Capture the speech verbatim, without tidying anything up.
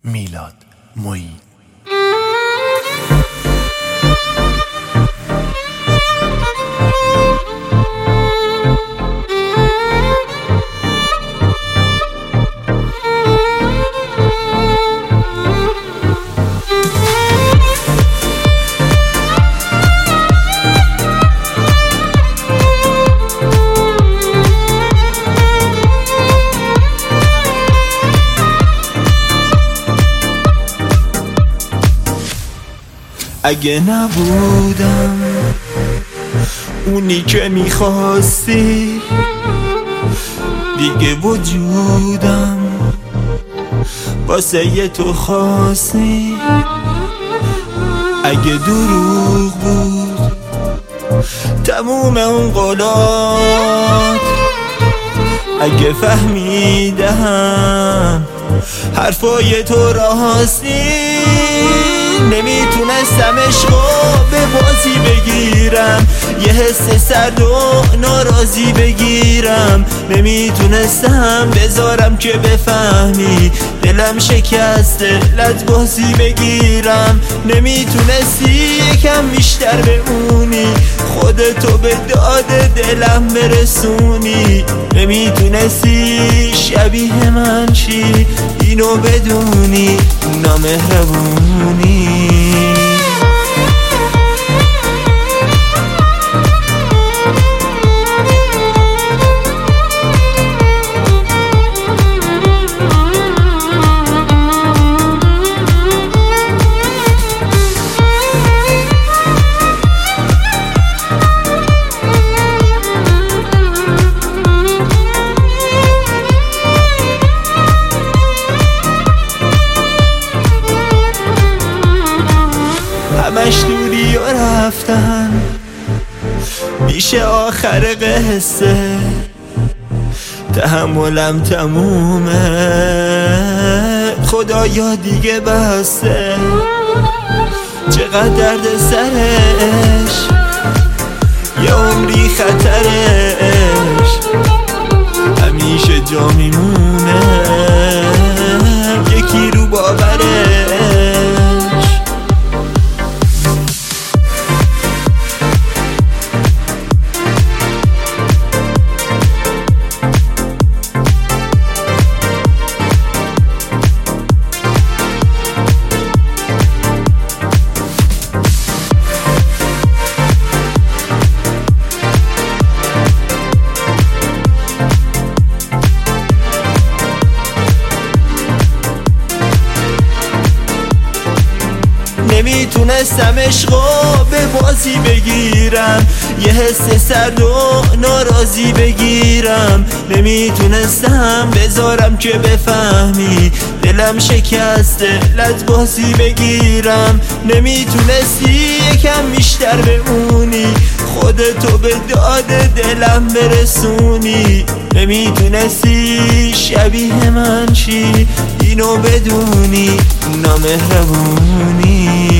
میلاد معین. اگه نبودم اونی که میخواستی دیگه وجودم واسه یه تو خاصی. اگه دروغ بود تموم اون قولات، اگه فهمیدم حرفای تو راستی، نمیتونستم عشقو به بازی بگیرم، یه حس سرد و ناراضی بگیرم، نمیتونستم بذارم که بفهمی دلم شکسته لت بازی بگیرم، نمیتونستی یکم بیشتر بمونی خودتو به داد دلم برسونی، نمیتونستی شبیه من چی اینو بدونی نامهربونی. همش دوری و رفتن میشه آخر قصه، تحملم تمومه خدایا دیگه بسته، چقدر درد سرش یه عمری خطرش، همیشه جا میمونه یکی رو باورش. نمیتونستم عشقو به بازی بگیرم، یه حس سرد و ناراضی بگیرم، نمیتونستم بذارم که بفهمی دلم شکسته لت بازی بگیرم، نمیتونستی یکم بیشتر بمونی خودتو به داد دلم برسونی، نمیتونستی شبیه من چی اینو بدونی نامهربونی.